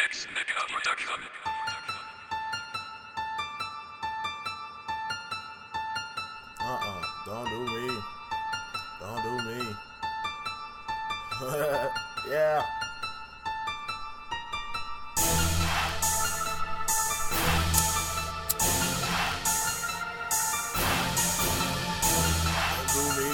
Mix Production. Don't do me. Don't do me. Yeah. Don't do me.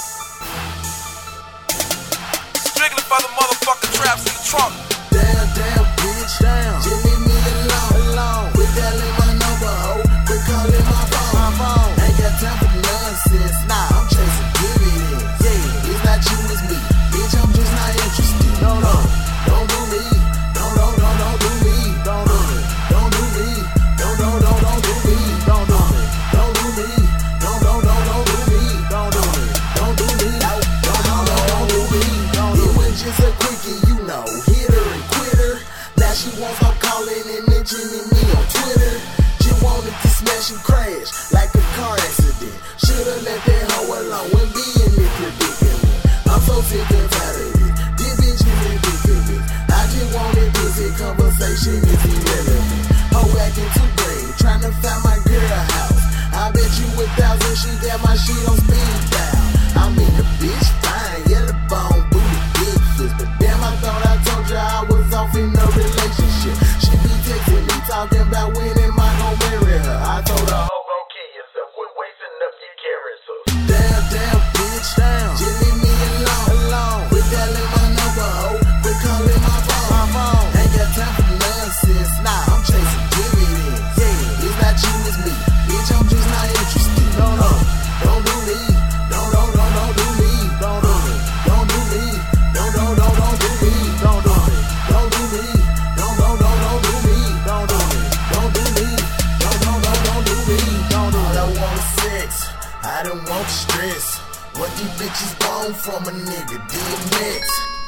Strictly for the motherfucking traps in the trunk. Damn, bitch, damn. Just leave me alone. Quit dialing my number, ho. Quit calling my phone. Ain't got time for nonsense. Nah, I'm chasing dividends. Yeah, it's not you, it's me. Bitch, I'm just not interested. Don't do me. Don't do me. Don't do me. Don't do me. Don't do me. Don't do me. Don't do me. Don't do me. Don't do me. Don't do me. Don't do me. It was just a quickie, you know. Hit her and quit her. Now she won't stop calling and mentioning me on Twitter. She wanted to smash and crash like a car accident. Should've let that hoe alone when be in this predicament. I'm so sick and tired of it. This bitch is ridiculous. I just wanted pussy, conversation is irrelevant. Hoe acting too brave, trying to find my girl house. I bet you 1,000 she got my shit on speed dial. I mean the bitch fine, yellow bone, booty, big fist. But damn, I thought I told you I was off in a relationship. She be texting me, talking about when am I gon' marry her. I told her, oh, gon' kill yourself, quit wasting up your carrots. Damn, bitch, damn. Just leave me alone. Quit dialing my number, ho. Quit calling my phone. Ain't got time for nonsense. Nah, I'm chasing dividends. Yeah, it's not you, it's me. Bitch, I'm just not interested. Don't do me. Don't do me. Don't do me. Don't do me. Don't do me. Don't do me. Don't do me. Don't do me. Don't do me. Don't do me. Don't do me. Don't do me. All I want is sex. I don't want stress. What these bitches want from a nigga, DMX.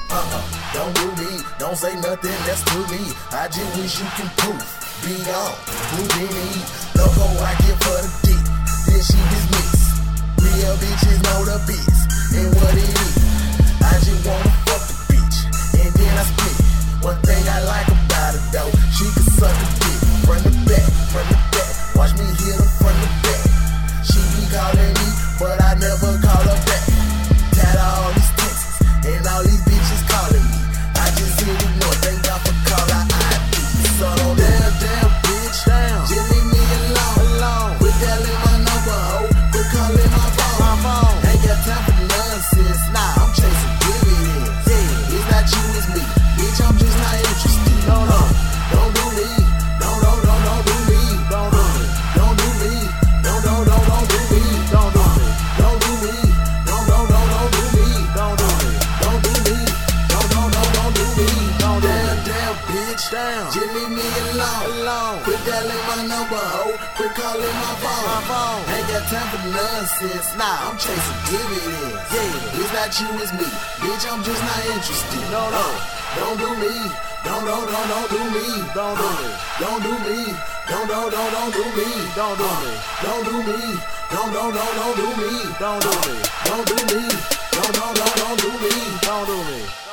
Don't do me, don't say nothing, that's to me. I just wish you can poof, be on, Houdini. Loco, I give her the dick, then she dismiss. Real bitches know the biz, and what it is. I just wanna fuck the bitch, and then I split. One thing I like about her though, she can suck a dick. Front to back, watch me hit her from the back. She be calling me, but I never call her back. Tired of all these texts, and all these bitches calling me. I just hit ignore, thank God for caller ID. So damn, bitch, damn. Just leave me alone. Quit dialing my number, ho. Quit calling my phone. Ain't got time for nonsense. Nah, I'm chasing dividends. Yeah, it's not you, it's me. Bitch, I'm just not interested. Don't do me. Don't do me. Don't do me. Don't do me. Don't do me. Don't do me. Don't do me. Don't do me. Don't do me. Don't do me. Don't do me. Don't do me. Damn, bitch, damn. Just leave me alone. Quit dialing my number, ho. Quit calling my phone. Ain't got time for nonsense. Nah, I'm chasing dividends. Yeah, it's not you, it's me. Bitch, I'm just not interested. Don't do me. Don't do me. Don't do me. Don't do me. Don't do me. Don't do me. Don't do me. Don't do me. Don't do me. Don't do me. Don't do me. Don't do me.